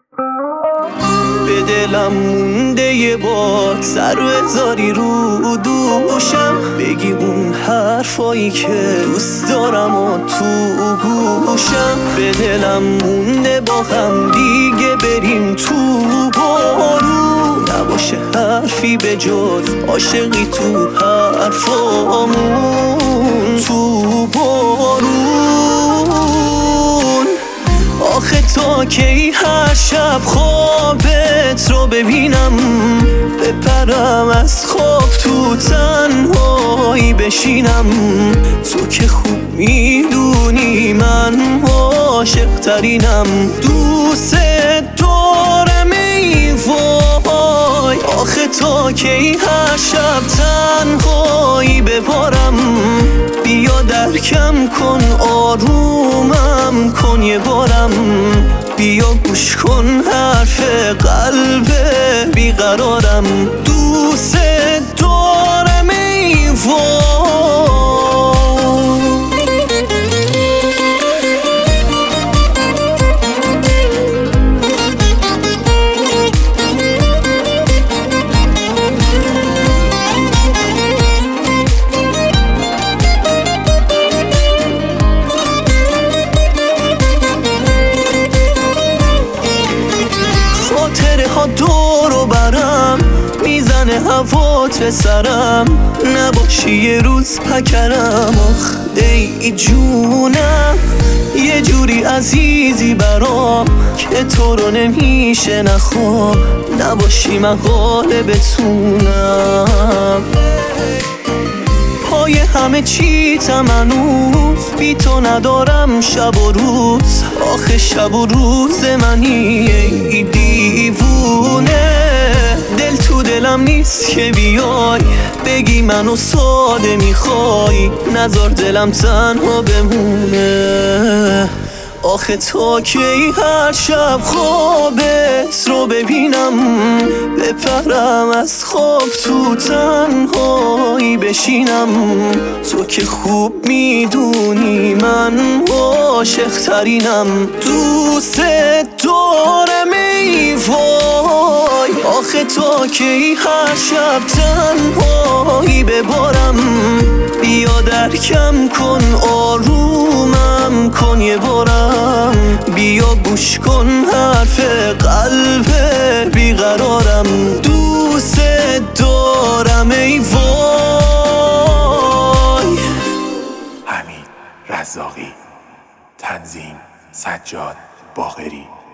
به دلم مونده یه بار سر بذاری رو دوشم، بگی اون حرفایی که دوست دارم و تو گوشم. به دلم مونده با هم دیگه بریم تو بارون، نباشه حرفی به جز عاشقی تو حرفامون. تو بارون آخه تا کی هر شب خوابت رو ببینم، بپرم از خواب تو تنهایی بشینم. تو که خوب میدونی من عاشق ترینم، دوست دارم ای وای. آخه تا کی هر شب تنهایی بپارم، بیا درکم کن آرومم کن یه بارم، بیا گوش کن حرف قلب بیقرارم. دوست دارم ای وای. خاطره ها دورو برم میزنه هوات به سرم، نباشی یه روز پکرم. آخ ای جونم یه جوری عزیزی برام که تو رو نمیشه نخوام، نباشی من حال بتونم. پای همه چی تمنوز بی تو ندارم شب و روز، آخه شب و روز منی ای دیوونه. دل تو دلم نیست که بیای بگی منو ساده میخوای، نذار دلم تنها بمونه. آخه تا کی هر شب خوابت رو ببینم، بپرم از خواب تو تنهایی بشینم. تو که خوب میدونی من عاشق ترینم، دوست دارم ای وای. آخه تا کی هر شب تنهایی ببارم، بیا درکم کن آرومم کن یه بارم، بیا گوش کن حرف قلب بیقرارم. دوست دارم ای وای. حمید رزاقی، تنظیم سجاد باقری.